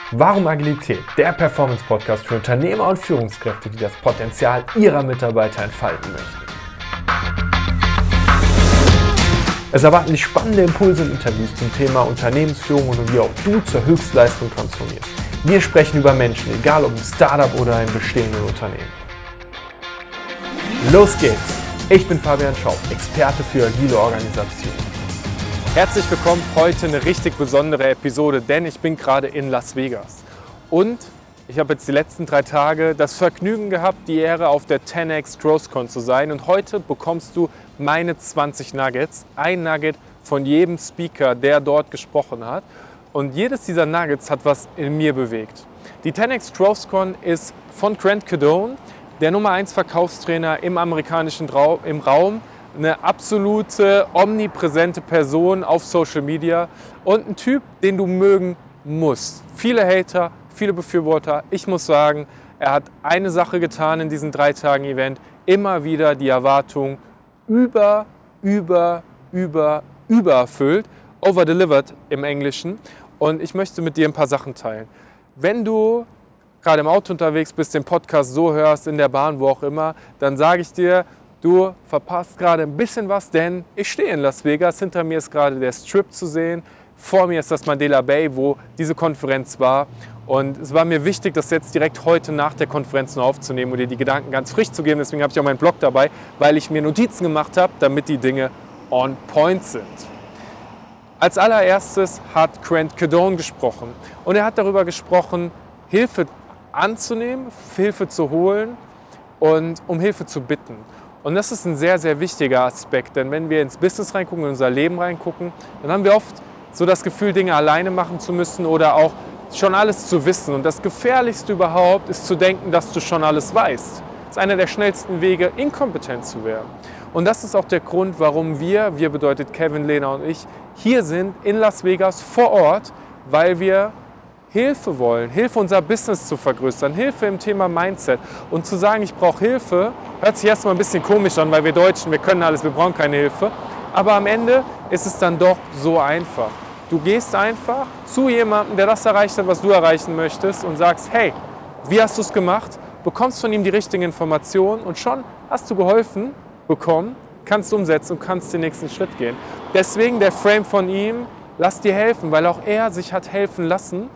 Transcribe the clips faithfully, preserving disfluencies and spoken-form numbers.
Warum Agilität? Der Performance-Podcast für Unternehmer und Führungskräfte, die das Potenzial ihrer Mitarbeiter entfalten möchten. Es erwarten dich spannende Impulse und Interviews zum Thema Unternehmensführung und wie auch du zur Höchstleistung transformierst. Wir sprechen über Menschen, egal ob im Startup oder in bestehenden Unternehmen. Los geht's! Ich bin Fabian Schaub, Experte für agile Organisation. Herzlich willkommen, heute eine richtig besondere Episode, denn ich bin gerade in Las Vegas. Und ich habe jetzt die letzten drei Tage das Vergnügen gehabt, die Ehre auf der zehn X GrowthCon zu sein. Und heute bekommst du meine zwanzig Nuggets, ein Nugget von jedem Speaker, der dort gesprochen hat. Und jedes dieser Nuggets hat was in mir bewegt. Die zehn X GrowthCon ist von Grant Cardone, der Nummer eins Verkaufstrainer im amerikanischen Raum, im Raum, eine absolute, omnipräsente Person auf Social Media und ein Typ, den du mögen musst. Viele Hater, viele Befürworter. Ich muss sagen, er hat eine Sache getan in diesem drei Tagen Event, immer wieder die Erwartung über, über, über, über erfüllt, over-delivered im Englischen. Und ich möchte mit dir ein paar Sachen teilen. Wenn du gerade im Auto unterwegs bist, den Podcast so hörst, in der Bahn, wo auch immer, dann sage ich dir, du verpasst gerade ein bisschen was, denn ich stehe in Las Vegas. Hinter mir ist gerade der Strip zu sehen. Vor mir ist das Mandela Bay, wo diese Konferenz war. Und es war mir wichtig, das jetzt direkt heute nach der Konferenz noch aufzunehmen und dir die Gedanken ganz frisch zu geben. Deswegen habe ich auch meinen Blog dabei, weil ich mir Notizen gemacht habe, damit die Dinge on point sind. Als allererstes hat Grant Cardone gesprochen. Und er hat darüber gesprochen, Hilfe anzunehmen, Hilfe zu holen und um Hilfe zu bitten. Und das ist ein sehr, sehr wichtiger Aspekt, denn wenn wir ins Business reingucken, in unser Leben reingucken, dann haben wir oft so das Gefühl, Dinge alleine machen zu müssen oder auch schon alles zu wissen. Und das Gefährlichste überhaupt ist zu denken, dass du schon alles weißt. Das ist einer der schnellsten Wege, inkompetent zu werden. Und das ist auch der Grund, warum wir, wir bedeutet Kevin, Lena und ich, hier sind in Las Vegas vor Ort, weil wir Hilfe wollen, Hilfe unser Business zu vergrößern, Hilfe im Thema Mindset. Und zu sagen, ich brauche Hilfe, hört sich erstmal ein bisschen komisch an, weil wir Deutschen, wir können alles, wir brauchen keine Hilfe. Aber am Ende ist es dann doch so einfach. Du gehst einfach zu jemandem, der das erreicht hat, was du erreichen möchtest und sagst, hey, wie hast du es gemacht? Bekommst von ihm die richtigen Informationen und schon hast du geholfen bekommen, kannst umsetzen und kannst den nächsten Schritt gehen. Deswegen der Frame von ihm, lass dir helfen, weil auch er sich hat helfen lassen.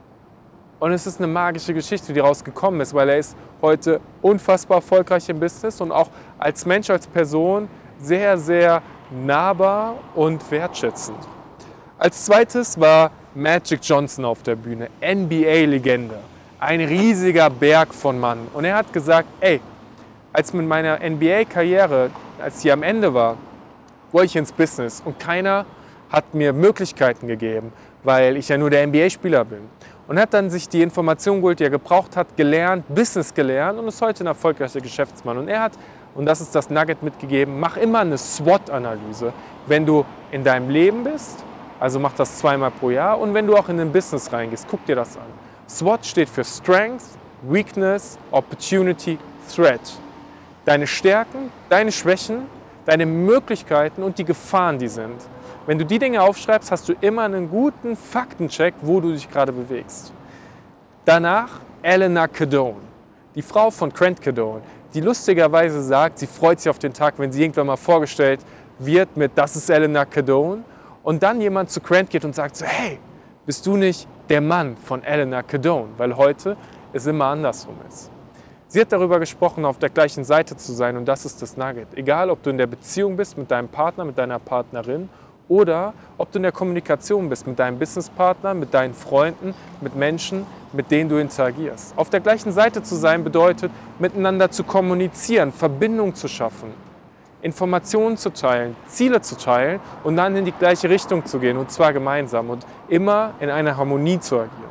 Und es ist eine magische Geschichte, die rausgekommen ist, weil er ist heute unfassbar erfolgreich im Business und auch als Mensch, als Person sehr, sehr nahbar und wertschätzend. Als zweites war Magic Johnson auf der Bühne, N B A-Legende, ein riesiger Berg von Mann. Und er hat gesagt, ey, als mit meiner N B A-Karriere, als sie am Ende war, wollte ich ins Business und keiner hat mir Möglichkeiten gegeben, weil ich ja nur der N B A-Spieler bin. Und hat dann sich die Information geholt, die er gebraucht hat, gelernt, Business gelernt und ist heute ein erfolgreicher Geschäftsmann. Und er hat, und das ist das Nugget mitgegeben, mach immer eine SWOT-Analyse, wenn du in deinem Leben bist, also mach das zweimal pro Jahr und wenn du auch in ein Business reingehst, guck dir das an. SWOT steht für Strength, Weakness, Opportunity, Threat. Deine Stärken, deine Schwächen, deine Möglichkeiten und die Gefahren, die sind. Wenn du die Dinge aufschreibst, hast du immer einen guten Faktencheck, wo du dich gerade bewegst. Danach Elena Cardone, die Frau von Grant Cardone, die lustigerweise sagt, sie freut sich auf den Tag, wenn sie irgendwann mal vorgestellt wird mit "Das ist Elena Cardone" und dann jemand zu Grant geht und sagt so, hey, bist du nicht der Mann von Elena Cardone? Weil heute es immer andersrum ist. Sie hat darüber gesprochen, auf der gleichen Seite zu sein und das ist das Nugget. Egal, ob du in der Beziehung bist mit deinem Partner, mit deiner Partnerin, oder ob du in der Kommunikation bist mit deinem Businesspartner, mit deinen Freunden, mit Menschen, mit denen du interagierst. Auf der gleichen Seite zu sein bedeutet, miteinander zu kommunizieren, Verbindung zu schaffen, Informationen zu teilen, Ziele zu teilen und dann in die gleiche Richtung zu gehen und zwar gemeinsam und immer in einer Harmonie zu agieren.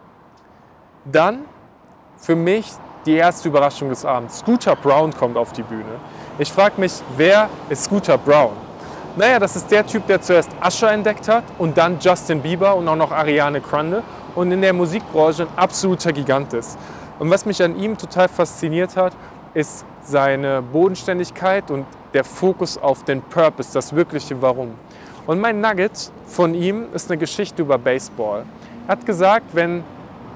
Dann für mich die erste Überraschung des Abends. Scooter Braun kommt auf die Bühne. Ich frage mich, wer ist Scooter Braun? Naja, das ist der Typ, der zuerst Usher entdeckt hat und dann Justin Bieber und auch noch Ariana Grande und in der Musikbranche ein absoluter Gigant ist. Und was mich an ihm total fasziniert hat, ist seine Bodenständigkeit und der Fokus auf den Purpose, das wirkliche Warum. Und mein Nugget von ihm ist eine Geschichte über Baseball. Er hat gesagt, wenn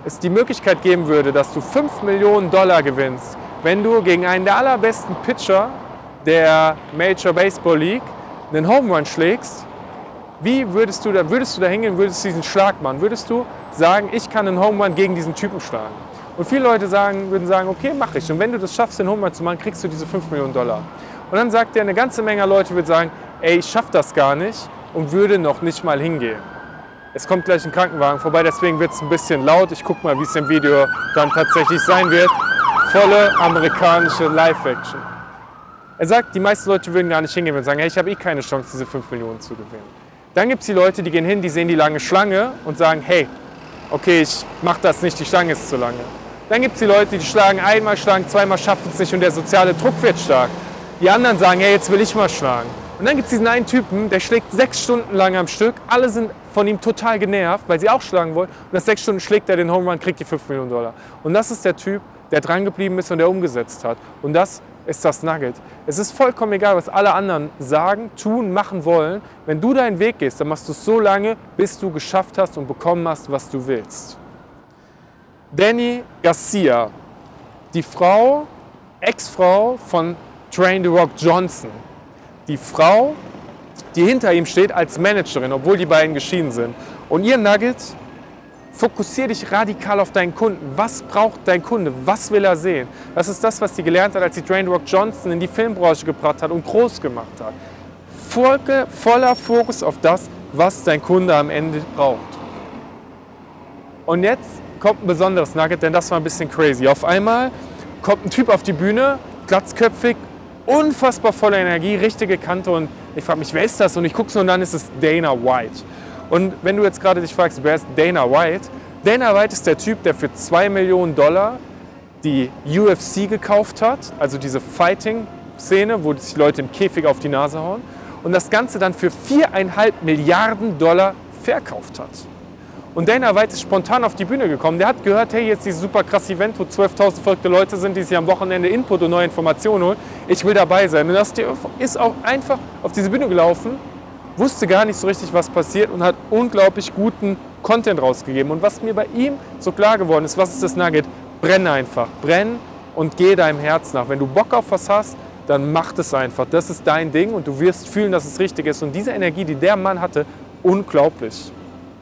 es die Möglichkeit geben würde, dass du fünf Millionen Dollar gewinnst, wenn du gegen einen der allerbesten Pitcher der Major Baseball League einen Home Run schlägst, wie würdest du da, würdest du da hingehen, würdest du diesen Schlag machen? Würdest du sagen, ich kann einen Home Run gegen diesen Typen schlagen? Und viele Leute sagen, würden sagen, okay, mach ich. Und wenn du das schaffst, den Home Run zu machen, kriegst du diese fünf Millionen Dollar. Und dann sagt dir eine ganze Menge Leute, würde sagen, ey, ich schaff das gar nicht und würde noch nicht mal hingehen. Es kommt gleich ein Krankenwagen vorbei, deswegen wird es ein bisschen laut. Ich gucke mal, wie es im Video dann tatsächlich sein wird. Volle amerikanische Live-Action. Er sagt, die meisten Leute würden gar nicht hingehen und sagen, hey, ich habe eh keine Chance, diese fünf Millionen zu gewinnen. Dann gibt es die Leute, die gehen hin, die sehen die lange Schlange und sagen, hey, okay, ich mache das nicht, die Schlange ist zu lange. Dann gibt es die Leute, die schlagen einmal, schlagen zweimal, schaffen es nicht und der soziale Druck wird stark. Die anderen sagen, hey, jetzt will ich mal schlagen. Und dann gibt es diesen einen Typen, der schlägt sechs Stunden lang am Stück. Alle sind von ihm total genervt, weil sie auch schlagen wollen. Und nach sechs Stunden schlägt er den Home Run, kriegt die fünf Millionen Dollar. Und das ist der Typ, der dran geblieben ist und der umgesetzt hat. Und das ist das Nugget. Es ist vollkommen egal, was alle anderen sagen, tun, machen wollen. Wenn du deinen Weg gehst, dann machst du es so lange, bis du geschafft hast und bekommen hast, was du willst. Danny Garcia, die Frau, Ex-Frau von Dwayne The Rock Johnson. Die Frau, die hinter ihm steht als Managerin, obwohl die beiden geschieden sind. Und ihr Nugget: Fokussiere dich radikal auf deinen Kunden. Was braucht dein Kunde? Was will er sehen? Das ist das, was sie gelernt hat, als sie Dwayne The Rock Johnson in die Filmbranche gebracht hat und groß gemacht hat. Folge, voller Fokus auf das, was dein Kunde am Ende braucht. Und jetzt kommt ein besonderes Nugget, denn das war ein bisschen crazy. Auf einmal kommt ein Typ auf die Bühne, glatzköpfig, unfassbar voller Energie, richtige Kante, und ich frage mich, wer ist das? Und ich gucke so und dann ist es Dana White. Und wenn du jetzt gerade dich fragst, wer ist Dana White? Dana White ist der Typ, der für zwei Millionen Dollar die U F C gekauft hat, also diese Fighting-Szene, wo sich Leute im Käfig auf die Nase hauen, und das Ganze dann für viereinhalb Milliarden Dollar verkauft hat. Und Dana White ist spontan auf die Bühne gekommen. Der hat gehört, hey, jetzt dieses super krasse Event, wo zwölftausend verrückte Leute sind, die sich am Wochenende Input und neue Informationen holen. Ich will dabei sein. Und das ist auch einfach auf diese Bühne gelaufen, wusste gar nicht so richtig, was passiert, und hat unglaublich guten Content rausgegeben. Und was mir bei ihm so klar geworden ist, was ist das Nugget? Brenn einfach. Brenn und geh deinem Herz nach. Wenn du Bock auf was hast, dann mach es einfach. Das ist dein Ding und du wirst fühlen, dass es richtig ist. Und diese Energie, die der Mann hatte, unglaublich.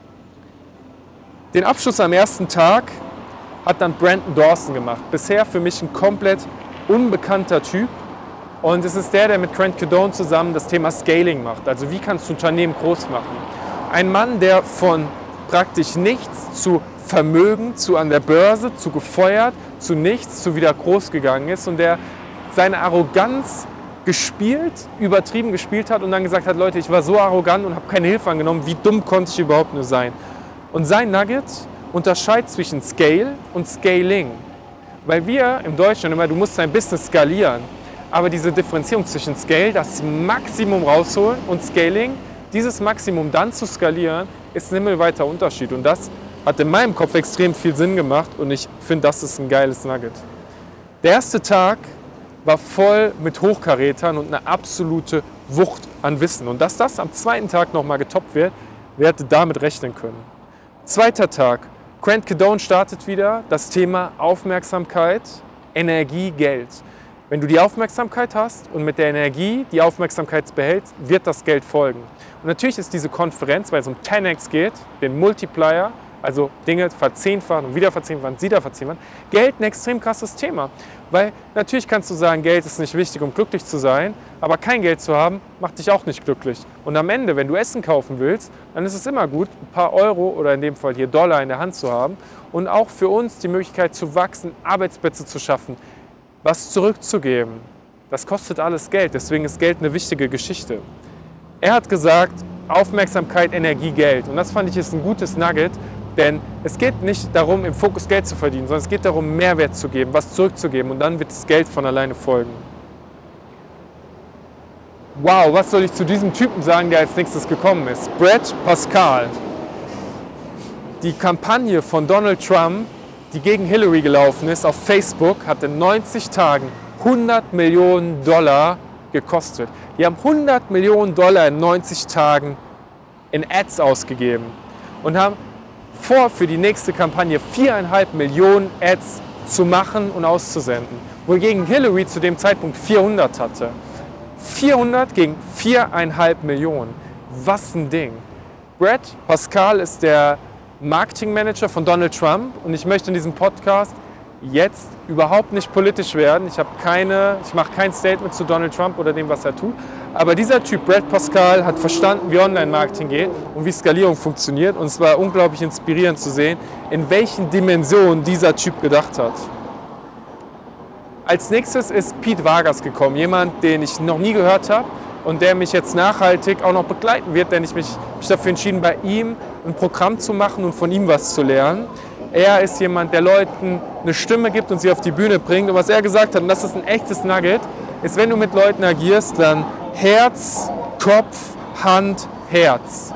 Den Abschluss am ersten Tag hat dann Brandon Dawson gemacht. Bisher für mich ein komplett unbekannter Typ. Und es ist der, der mit Grant Cardone zusammen das Thema Scaling macht. Also wie kannst du Unternehmen groß machen? Ein Mann, der von praktisch nichts zu Vermögen, zu an der Börse, zu gefeuert, zu nichts, zu wieder groß gegangen ist, und der seine Arroganz gespielt, übertrieben gespielt hat und dann gesagt hat, Leute, ich war so arrogant und habe keine Hilfe angenommen, wie dumm konnte ich überhaupt nur sein? Und sein Nugget unterscheidet zwischen Scale und Scaling. Weil wir im Deutschen immer, du musst dein Business skalieren. Aber diese Differenzierung zwischen Scale, das Maximum rausholen, und Scaling, dieses Maximum dann zu skalieren, ist ein himmelweiter Unterschied. Und das hat in meinem Kopf extrem viel Sinn gemacht, und ich finde, das ist ein geiles Nugget. Der erste Tag war voll mit Hochkarätern und eine absolute Wucht an Wissen. Und dass das am zweiten Tag nochmal getoppt wird, wer hätte damit rechnen können? Zweiter Tag, Grant Cardone startet wieder das Thema Aufmerksamkeit, Energie, Geld. Wenn du die Aufmerksamkeit hast und mit der Energie die Aufmerksamkeit behältst, wird das Geld folgen. Und natürlich ist diese Konferenz, weil es um zehn X geht, den Multiplier, also Dinge verzehnfachen und wieder verzehnfachen, wieder verzehnfachen, Geld ein extrem krasses Thema. Weil natürlich kannst du sagen, Geld ist nicht wichtig, um glücklich zu sein, aber kein Geld zu haben, macht dich auch nicht glücklich. Und am Ende, wenn du Essen kaufen willst, dann ist es immer gut, ein paar Euro oder in dem Fall hier Dollar in der Hand zu haben, und auch für uns die Möglichkeit zu wachsen, Arbeitsplätze zu schaffen, was zurückzugeben. Das kostet alles Geld, deswegen ist Geld eine wichtige Geschichte. Er hat gesagt, Aufmerksamkeit, Energie, Geld. Und das fand ich ist ein gutes Nugget, denn es geht nicht darum, im Fokus Geld zu verdienen, sondern es geht darum, Mehrwert zu geben, was zurückzugeben, und dann wird das Geld von alleine folgen. Wow, was soll ich zu diesem Typen sagen, der als nächstes gekommen ist? Brad Parscale. Die Kampagne von Donald Trump, die gegen Hillary gelaufen ist, auf Facebook, hat in neunzig Tagen hundert Millionen Dollar gekostet. Die haben hundert Millionen Dollar in neunzig Tagen in Ads ausgegeben und haben vor, für die nächste Kampagne viereinhalb Millionen Ads zu machen und auszusenden. Wohingegen Hillary zu dem Zeitpunkt vierhundert hatte. vierhundert gegen viereinhalb Millionen. Was ein Ding. Brad Parscale ist der Marketingmanager von Donald Trump und ich möchte in diesem Podcast jetzt überhaupt nicht politisch werden. Ich habe keine, ich mache kein Statement zu Donald Trump oder dem, was er tut. Aber dieser Typ, Brad Parscale, hat verstanden, wie Online-Marketing geht und wie Skalierung funktioniert. Und es war unglaublich inspirierend zu sehen, in welchen Dimensionen dieser Typ gedacht hat. Als nächstes ist Pete Vargas gekommen, jemand, den ich noch nie gehört habe und der mich jetzt nachhaltig auch noch begleiten wird, denn ich mich, mich dafür entschieden, bei ihm ein Programm zu machen und von ihm was zu lernen. Er ist jemand, der Leuten eine Stimme gibt und sie auf die Bühne bringt. Und was er gesagt hat, und das ist ein echtes Nugget, ist, wenn du mit Leuten agierst, dann Herz, Kopf, Hand, Herz.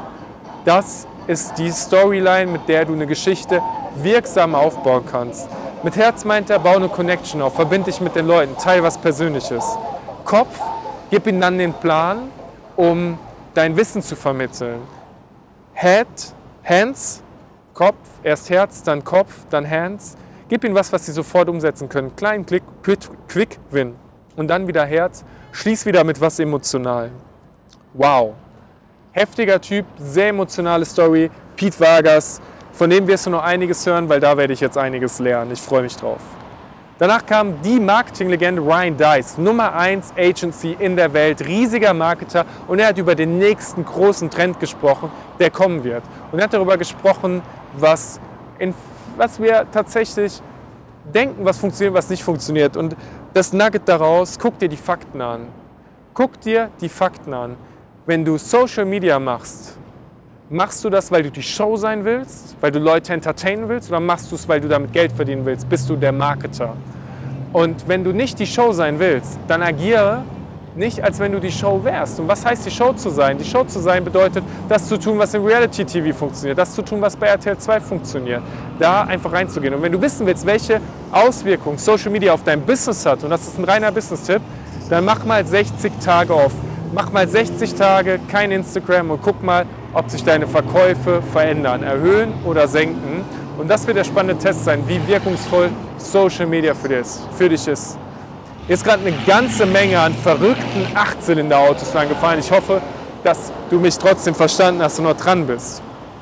Das ist die Storyline, mit der du eine Geschichte wirksam aufbauen kannst. Mit Herz meint er, bau eine Connection auf, verbinde dich mit den Leuten, teil was Persönliches. Kopf, gib ihnen dann den Plan, um dein Wissen zu vermitteln. Head, Hands, Kopf, erst Herz, dann Kopf, dann Hands. Gib ihnen was, was sie sofort umsetzen können. Kleinen Klick, Quick Win. Und dann wieder Herz. Schließ wieder mit was emotional. Wow. Heftiger Typ, sehr emotionale Story. Pete Vargas, von dem wirst du noch einiges hören, weil da werde ich jetzt einiges lernen. Ich freue mich drauf. Danach kam die Marketinglegende Ryan Deiss, Nummer eins Agency in der Welt, riesiger Marketer, und er hat über den nächsten großen Trend gesprochen, der kommen wird. Und er hat darüber gesprochen, was, in, was wir tatsächlich denken, was funktioniert, was nicht funktioniert. Und das Nugget daraus, guck dir die Fakten an. Guck dir die Fakten an. Wenn du Social Media machst, machst du das, weil du die Show sein willst, weil du Leute entertainen willst, oder machst du es, weil du damit Geld verdienen willst? Bist du der Marketer? Und wenn du nicht die Show sein willst, dann agiere nicht, als wenn du die Show wärst. Und was heißt die Show zu sein? Die Show zu sein bedeutet, das zu tun, was im Reality-T V funktioniert, das zu tun, was bei R T L zwei funktioniert. Da einfach reinzugehen. Und wenn du wissen willst, welche Auswirkungen Social Media auf dein Business hat, und das ist ein reiner Business-Tipp, dann mach mal sechzig Tage auf. Mach mal sechzig Tage kein Instagram und guck mal, ob sich deine Verkäufe verändern, erhöhen oder senken. Und das wird der spannende Test sein, wie wirkungsvoll Social Media für dich ist. Hier ist gerade eine ganze Menge an verrückten Achtzylinder-Autos lang gefahren. Ich hoffe, dass du mich trotzdem verstanden hast und noch dran bist.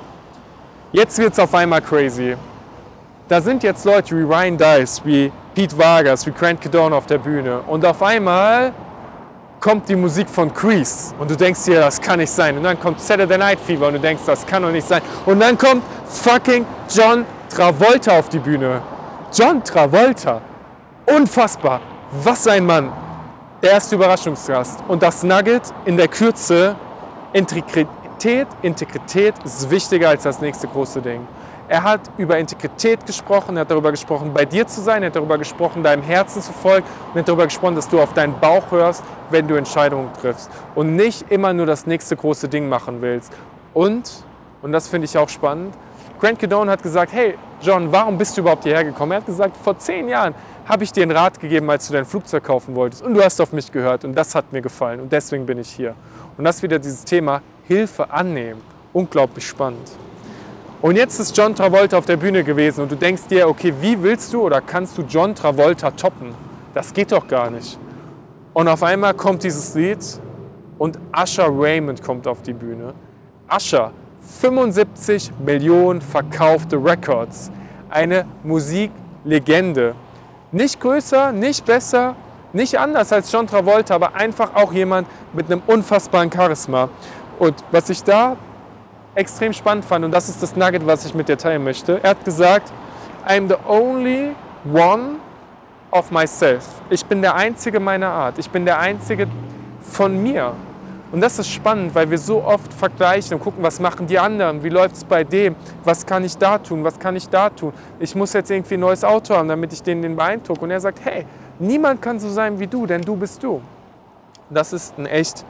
Jetzt wird es auf einmal crazy. Da sind jetzt Leute wie Ryan Deiss, wie Pete Vargas, wie Grant Cardone auf der Bühne. Und auf einmal kommt die Musik von Grease und du denkst dir, das kann nicht sein. Und dann kommt Saturday Night Fever und du denkst, das kann doch nicht sein. Und dann kommt fucking John Travolta auf die Bühne. John Travolta. Unfassbar. Was ein Mann. Der erste Überraschungsgast. Und das Nugget in der Kürze, Integrität, Integrität ist wichtiger als das nächste große Ding. Er hat über Integrität gesprochen, er hat darüber gesprochen, bei dir zu sein, er hat darüber gesprochen, deinem Herzen zu folgen, und er hat darüber gesprochen, dass du auf deinen Bauch hörst, wenn du Entscheidungen triffst und nicht immer nur das nächste große Ding machen willst. Und, und das finde ich auch spannend, Grant Cardone hat gesagt, hey John, warum bist du überhaupt hierher gekommen? Er hat gesagt, vor zehn Jahren habe ich dir einen Rat gegeben, als du dein Flugzeug kaufen wolltest, und du hast auf mich gehört und das hat mir gefallen und deswegen bin ich hier. Und das ist wieder dieses Thema Hilfe annehmen. Unglaublich spannend. Und jetzt ist John Travolta auf der Bühne gewesen und du denkst dir, okay, wie willst du oder kannst du John Travolta toppen? Das geht doch gar nicht. Und auf einmal kommt dieses Lied und Usher Raymond kommt auf die Bühne. Usher, fünfundsiebzig Millionen verkaufte Records. Eine Musiklegende. Nicht größer, nicht besser, nicht anders als John Travolta, aber einfach auch jemand mit einem unfassbaren Charisma. Und was ich da extrem spannend fand, und das ist das Nugget, was ich mit dir teilen möchte. Er hat gesagt, I'm the only one of myself. Ich bin der Einzige meiner Art. Ich bin der Einzige von mir. Und das ist spannend, weil wir so oft vergleichen und gucken, was machen die anderen, wie läuft es bei dem, was kann ich da tun, was kann ich da tun. Ich muss jetzt irgendwie ein neues Auto haben, damit ich den, den beeindrucke. Und er sagt, hey, niemand kann so sein wie du, denn du bist du. Und das ist ein echt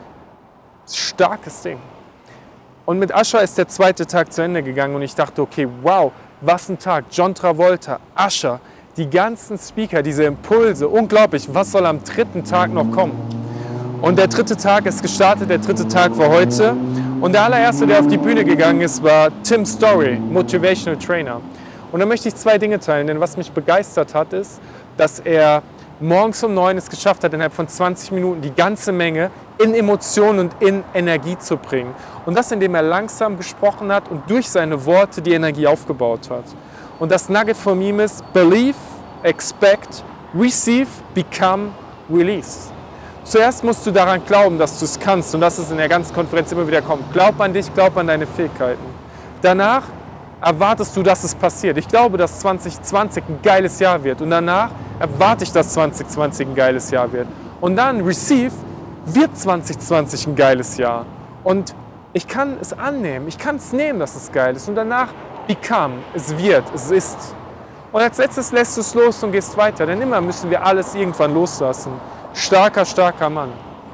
starkes Ding. Und mit Usher ist der zweite Tag zu Ende gegangen und ich dachte, okay, wow, was ein Tag. John Travolta, Usher, die ganzen Speaker, diese Impulse, unglaublich, was soll am dritten Tag noch kommen? Und der dritte Tag ist gestartet, der dritte Tag war heute Und der allererste, der auf die Bühne gegangen ist, war Tim Storey, Motivational Trainer. Und da möchte ich zwei Dinge teilen, denn was mich begeistert hat, ist, dass er morgens um neun es geschafft hat, innerhalb von zwanzig Minuten die ganze Menge in Emotionen und in Energie zu bringen. Und das, indem er langsam gesprochen hat und durch seine Worte die Energie aufgebaut hat. Und das Nugget von ihm ist: Believe, Expect, Receive, Become, Release. Zuerst musst du daran glauben, dass du es kannst, und das ist in der ganzen Konferenz immer wieder kommt. Glaub an dich, glaub an deine Fähigkeiten. Danach erwartest du, dass es passiert. Ich glaube, dass zwanzig zwanzig ein geiles Jahr wird, und danach erwarte ich, dass zwanzig zwanzig ein geiles Jahr wird. Und dann Receive, wird zwanzig zwanzig ein geiles Jahr. Und ich kann es annehmen, ich kann es nehmen, dass es geil ist. Und danach Become, es wird, es ist. Und als letztes lässt du es los und gehst weiter, denn immer müssen wir alles irgendwann loslassen. Starker, starker Mann.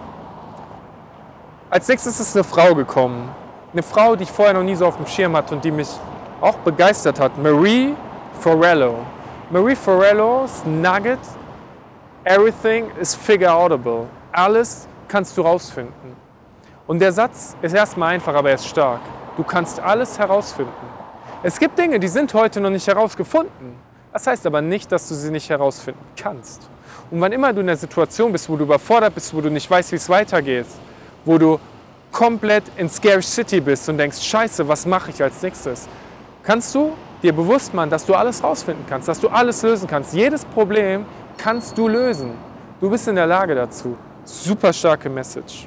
Als nächstes ist eine Frau gekommen. Eine Frau, die ich vorher noch nie so auf dem Schirm hatte und die mich auch begeistert hat. Marie Forleo. Marie Forleo's Nugget: Everything is figure outable. Alles kannst du rausfinden. Und der Satz ist erstmal einfach, aber er ist stark. Du kannst alles herausfinden. Es gibt Dinge, die sind heute noch nicht herausgefunden. Das heißt aber nicht, dass du sie nicht herausfinden kannst. Und wann immer du in der Situation bist, wo du überfordert bist, wo du nicht weißt, wie es weitergeht, wo du komplett in Scary City bist und denkst, scheiße, was mache ich als nächstes, kannst du dir bewusst machen, dass du alles rausfinden kannst, dass du alles lösen kannst. Jedes Problem kannst du lösen. Du bist in der Lage dazu. Super starke Message.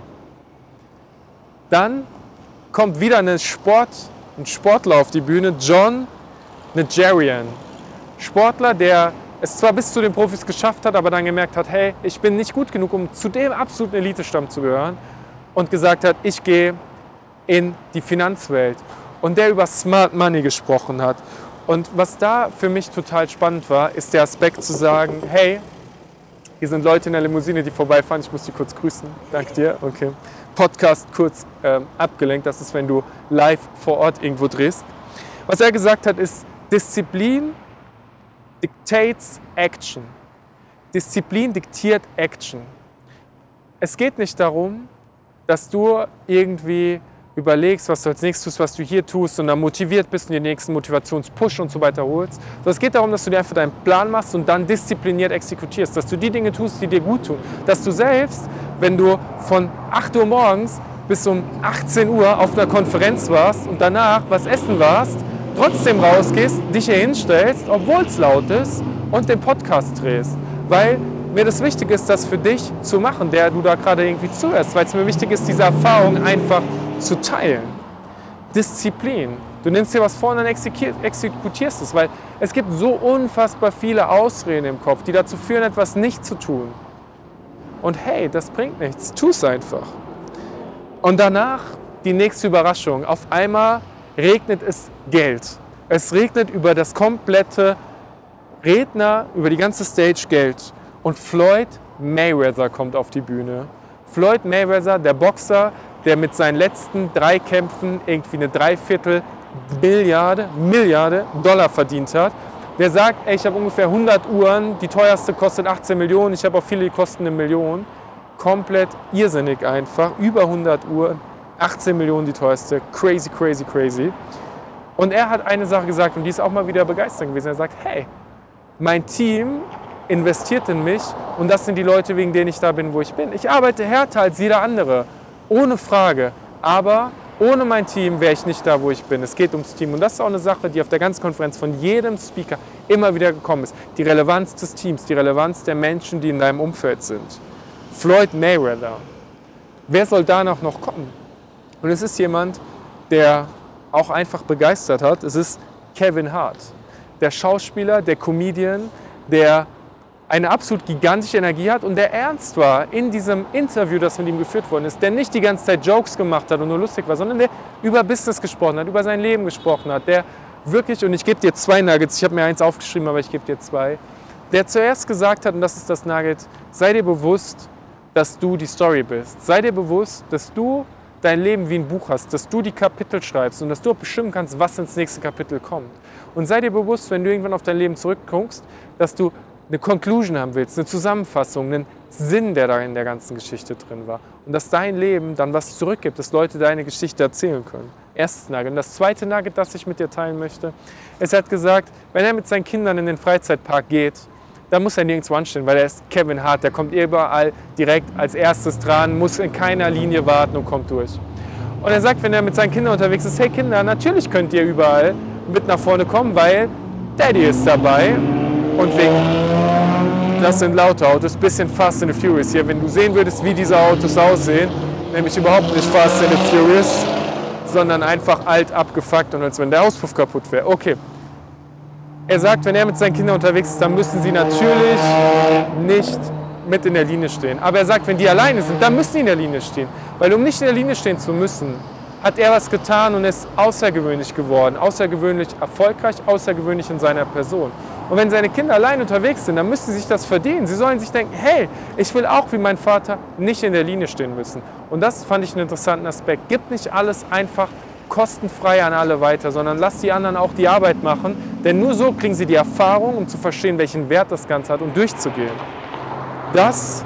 Dann kommt wieder eine Sport, ein Sportler auf die Bühne, John Najarian. Sportler, der es zwar bis zu den Profis geschafft hat, aber dann gemerkt hat, hey, ich bin nicht gut genug, um zu dem absoluten Elitestamm zu gehören, und gesagt hat, ich gehe in die Finanzwelt. Und der über Smart Money gesprochen hat. Und was da für mich total spannend war, ist der Aspekt zu sagen, hey, hier sind Leute in der Limousine, die vorbeifahren, ich muss die kurz grüßen. Danke dir. Okay. Podcast kurz ähm, abgelenkt, das ist, wenn du live vor Ort irgendwo drehst. Was er gesagt hat, ist, Disziplin dictates action. Disziplin diktiert Action. Es geht nicht darum, dass du irgendwie überlegst, was du als nächstes tust, was du hier tust, und dann motiviert bist und den nächsten Motivationspush und so weiter holst. Sondern es geht darum, dass du dir einfach deinen Plan machst und dann diszipliniert exekutierst, dass du die Dinge tust, die dir gut tun. Dass du selbst, wenn du von acht Uhr morgens bis um achtzehn Uhr auf einer Konferenz warst und danach was essen warst, trotzdem rausgehst, dich hier hinstellst, obwohl es laut ist, und den Podcast drehst. Weil mir das wichtig ist, das für dich zu machen, der du da gerade irgendwie zuhörst. Weil es mir wichtig ist, diese Erfahrung einfach zu teilen. Disziplin. Du nimmst dir was vor und dann exekutierst es, weil es gibt so unfassbar viele Ausreden im Kopf, die dazu führen, etwas nicht zu tun. Und hey, das bringt nichts. Tu es einfach. Und danach die nächste Überraschung. Auf einmal regnet es Geld. Es regnet über das komplette Redner, über die ganze Stage Geld. Und Floyd Mayweather kommt auf die Bühne. Floyd Mayweather, der Boxer, der mit seinen letzten drei Kämpfen irgendwie eine Dreiviertel Milliarde, Milliarde Dollar verdient hat. Der sagt, ey, ich habe ungefähr hundert Uhren, die teuerste kostet achtzehn Millionen, ich habe auch viele, die kosten eine Million. Komplett irrsinnig einfach, über hundert Uhren, achtzehn Millionen die teuerste, crazy, crazy, crazy. Und er hat eine Sache gesagt, und die ist auch mal wieder begeistert gewesen. Er sagt, hey, mein Team investiert in mich, und das sind die Leute, wegen denen ich da bin, wo ich bin. Ich arbeite härter als jeder andere, ohne Frage, aber ohne mein Team wäre ich nicht da, wo ich bin. Es geht ums Team, und das ist auch eine Sache, die auf der ganzen Konferenz von jedem Speaker immer wieder gekommen ist. Die Relevanz des Teams, die Relevanz der Menschen, die in deinem Umfeld sind. Floyd Mayweather. Wer soll danach noch kommen? Und es ist jemand, der auch einfach begeistert hat. Es ist Kevin Hart, der Schauspieler, der Comedian, der eine absolut gigantische Energie hat und der ernst war in diesem Interview, das mit ihm geführt worden ist, der nicht die ganze Zeit Jokes gemacht hat und nur lustig war, sondern der über Business gesprochen hat, über sein Leben gesprochen hat, der wirklich, und ich gebe dir zwei Nuggets, ich habe mir eins aufgeschrieben, aber ich gebe dir zwei, der zuerst gesagt hat, und das ist das Nugget, sei dir bewusst, dass du die Story bist. Sei dir bewusst, dass du dein Leben wie ein Buch hast, dass du die Kapitel schreibst und dass du auch bestimmen kannst, was ins nächste Kapitel kommt. Und sei dir bewusst, wenn du irgendwann auf dein Leben zurückguckst, dass du eine Conclusion haben willst, eine Zusammenfassung, einen Sinn, der da in der ganzen Geschichte drin war. Und dass dein Leben dann was zurückgibt, dass Leute deine Geschichte erzählen können. Erstes Nugget. Und das zweite Nugget, das ich mit dir teilen möchte, es hat gesagt, wenn er mit seinen Kindern in den Freizeitpark geht, dann muss er nirgendwo anstehen, weil er ist Kevin Hart, der kommt überall direkt als erstes dran, muss in keiner Linie warten und kommt durch. Und er sagt, wenn er mit seinen Kindern unterwegs ist, hey Kinder, natürlich könnt ihr überall mit nach vorne kommen, weil Daddy ist dabei und wegen, das sind laute Autos, bisschen Fast and the Furious hier. Wenn du sehen würdest, wie diese Autos aussehen, nämlich überhaupt nicht Fast and the Furious, sondern einfach alt, abgefuckt und als wenn der Auspuff kaputt wäre. Okay. Er sagt, wenn er mit seinen Kindern unterwegs ist, dann müssen sie natürlich nicht mit in der Linie stehen. Aber er sagt, wenn die alleine sind, dann müssen die in der Linie stehen. Weil um nicht in der Linie stehen zu müssen, hat er was getan und ist außergewöhnlich geworden. Außergewöhnlich erfolgreich, außergewöhnlich in seiner Person. Und wenn seine Kinder allein unterwegs sind, dann müssen sie sich das verdienen. Sie sollen sich denken, hey, ich will auch wie mein Vater nicht in der Linie stehen müssen. Und das fand ich einen interessanten Aspekt. Gib nicht alles einfach kostenfrei an alle weiter, sondern lass die anderen auch die Arbeit machen. Denn nur so kriegen sie die Erfahrung, um zu verstehen, welchen Wert das Ganze hat und durchzugehen. Das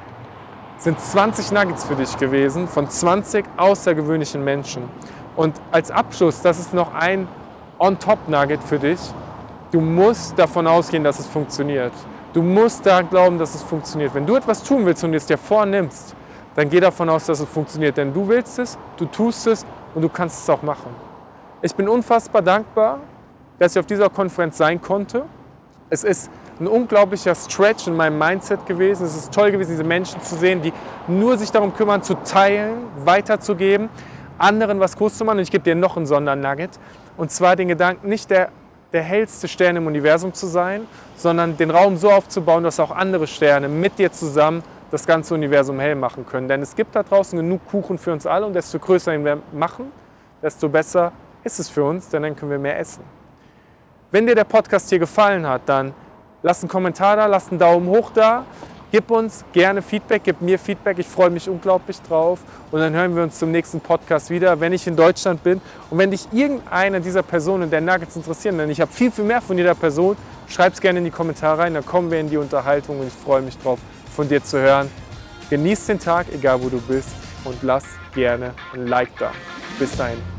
sind zwanzig Nuggets für dich gewesen von zwanzig außergewöhnlichen Menschen. Und als Abschluss, das ist noch ein On-Top-Nugget für dich. Du musst davon ausgehen, dass es funktioniert. Du musst daran glauben, dass es funktioniert. Wenn du etwas tun willst und es dir vornimmst, dann geh davon aus, dass es funktioniert. Denn du willst es, du tust es und du kannst es auch machen. Ich bin unfassbar dankbar, dass ich auf dieser Konferenz sein konnte. Es ist ein unglaublicher Stretch in meinem Mindset gewesen. Es ist toll gewesen, diese Menschen zu sehen, die nur sich darum kümmern, zu teilen, weiterzugeben, anderen was groß zu machen. Und ich gebe dir noch einen Sondernugget. Und zwar den Gedanken, nicht der, der hellste Stern im Universum zu sein, sondern den Raum so aufzubauen, dass auch andere Sterne mit dir zusammen das ganze Universum hell machen können. Denn es gibt da draußen genug Kuchen für uns alle und desto größer ihn wir machen, desto besser ist es für uns, denn dann können wir mehr essen. Wenn dir der Podcast hier gefallen hat, dann lass einen Kommentar da, lass einen Daumen hoch da, gib uns gerne Feedback, gib mir Feedback, ich freue mich unglaublich drauf und dann hören wir uns zum nächsten Podcast wieder, wenn ich in Deutschland bin und wenn dich irgendeine dieser Personen der Nuggets interessieren, denn ich habe viel, viel mehr von jeder Person, schreib es gerne in die Kommentare rein, dann kommen wir in die Unterhaltung und ich freue mich drauf, von dir zu hören. Genieß den Tag, egal wo du bist und lass gerne ein Like da. Bis dahin.